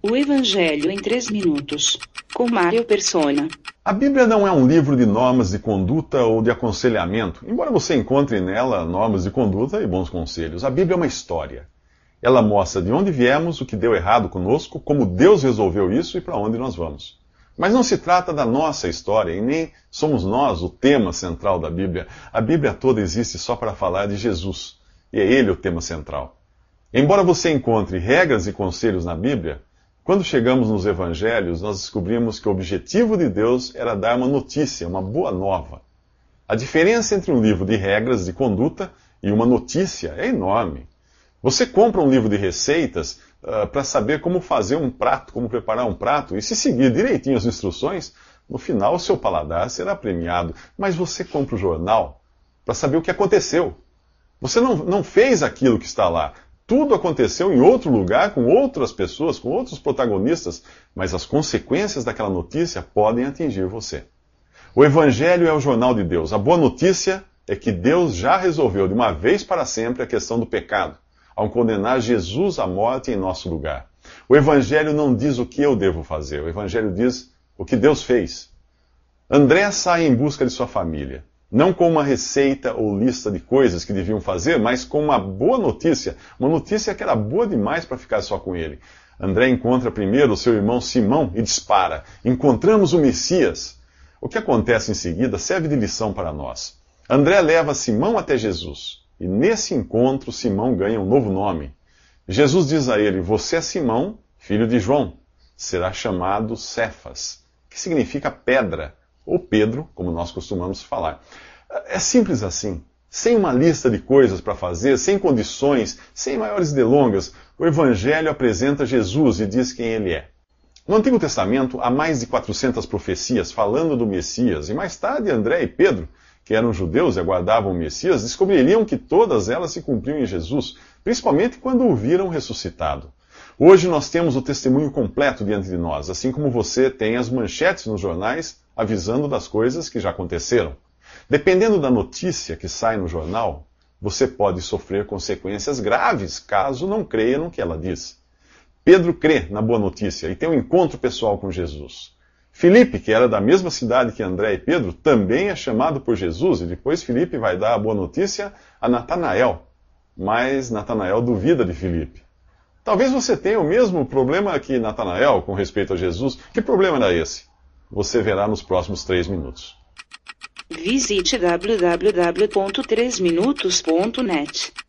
O Evangelho em 3 minutos, com Mário Persona. A Bíblia não é um livro de normas de conduta ou de aconselhamento, embora você encontre nela normas de conduta e bons conselhos. A Bíblia é uma história. Ela mostra de onde viemos, o que deu errado conosco, como Deus resolveu isso e para onde nós vamos. Mas não se trata da nossa história e nem somos nós o tema central da Bíblia. A Bíblia toda existe só para falar de Jesus, e é Ele o tema central. Embora você encontre regras e conselhos na Bíblia, quando chegamos nos Evangelhos, nós descobrimos que o objetivo de Deus era dar uma notícia, uma boa nova. A diferença entre um livro de regras de conduta e uma notícia é enorme. Você compra um livro de receitas para saber como fazer um prato, como preparar um prato, e se seguir direitinho as instruções, no final o seu paladar será premiado. Mas você compra o jornal para saber o que aconteceu. Você não fez aquilo que está lá. Tudo aconteceu em outro lugar, com outras pessoas, com outros protagonistas, mas as consequências daquela notícia podem atingir você. O Evangelho é o jornal de Deus. A boa notícia é que Deus já resolveu de uma vez para sempre a questão do pecado, ao condenar Jesus à morte em nosso lugar. O Evangelho não diz o que eu devo fazer, o Evangelho diz o que Deus fez. André sai em busca de sua família. Não com uma receita ou lista de coisas que deviam fazer, mas com uma boa notícia. Uma notícia que era boa demais para ficar só com ele. André encontra primeiro o seu irmão Simão e dispara: encontramos o Messias. O que acontece em seguida serve de lição para nós. André leva Simão até Jesus. E nesse encontro, Simão ganha um novo nome. Jesus diz a ele: você é Simão, filho de João. Será chamado Cefas, que significa pedra. Ou Pedro, como nós costumamos falar. É simples assim. Sem uma lista de coisas para fazer, sem condições, sem maiores delongas, o Evangelho apresenta Jesus e diz quem ele é. No Antigo Testamento, há mais de 400 profecias falando do Messias, e mais tarde André e Pedro, que eram judeus e aguardavam o Messias, descobririam que todas elas se cumpriam em Jesus, principalmente quando o viram ressuscitado. Hoje nós temos o testemunho completo diante de nós, assim como você tem as manchetes nos jornais avisando das coisas que já aconteceram. Dependendo da notícia que sai no jornal, você pode sofrer consequências graves caso não creia no que ela diz. Pedro crê na boa notícia e tem um encontro pessoal com Jesus. Filipe, que era da mesma cidade que André e Pedro, também é chamado por Jesus e depois Filipe vai dar a boa notícia a Natanael. Mas Natanael duvida de Filipe. Talvez você tenha o mesmo problema que Natanael com respeito a Jesus. Que problema era esse? Você verá nos próximos 3 minutos. Visite www.3minutos.net.